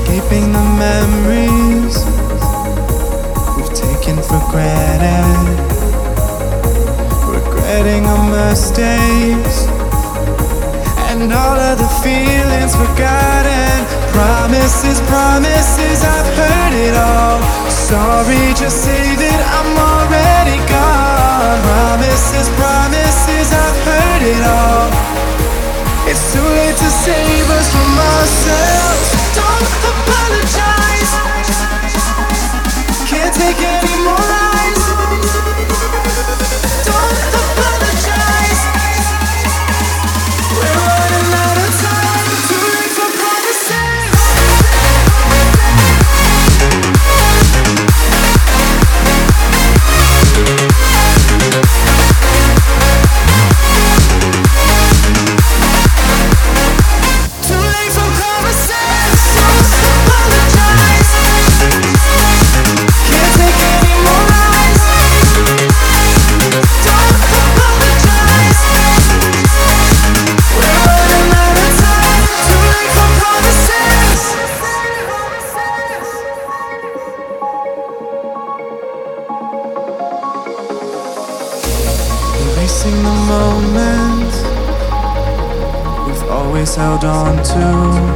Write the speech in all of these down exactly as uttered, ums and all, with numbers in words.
escaping the memories we've taken for granted, regretting our mistakes and all of the feelings forgotten. Promises, promises, I've heard it all. Sorry, just say that I'm already gone. Promises, promises, I've heard it all. It's too late to save us from ourselves. Don't apologize. Can't take any more lies. Don't apologize. We're running out of time. Too late for promises. Too late for promises. Don't apologize. Can't take any more lies. Don't apologize. We're running out of time. Too late for promises. Erasing the moment we've always held on to,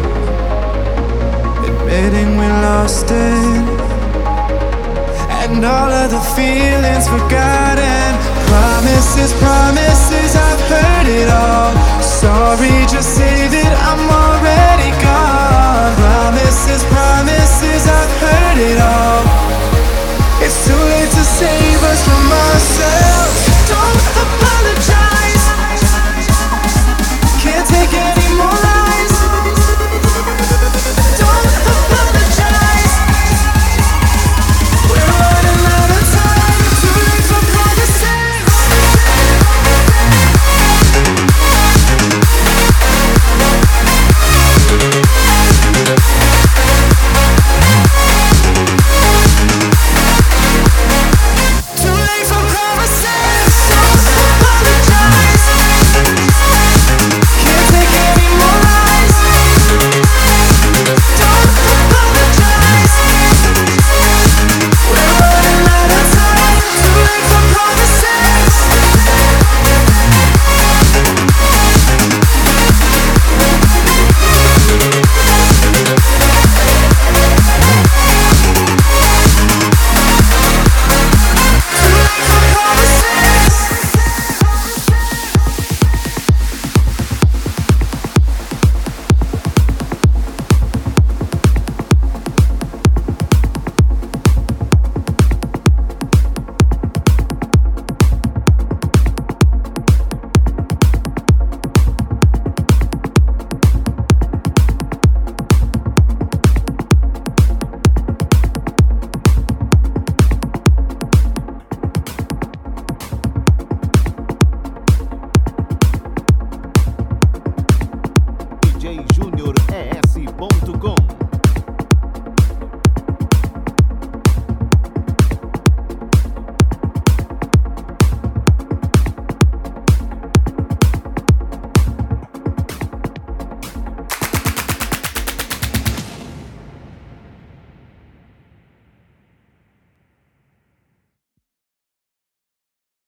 admitting we lost it, and all of the feelings forgotten. Promises, promises, I've heard it all. Sorry, just say that I'm already gone.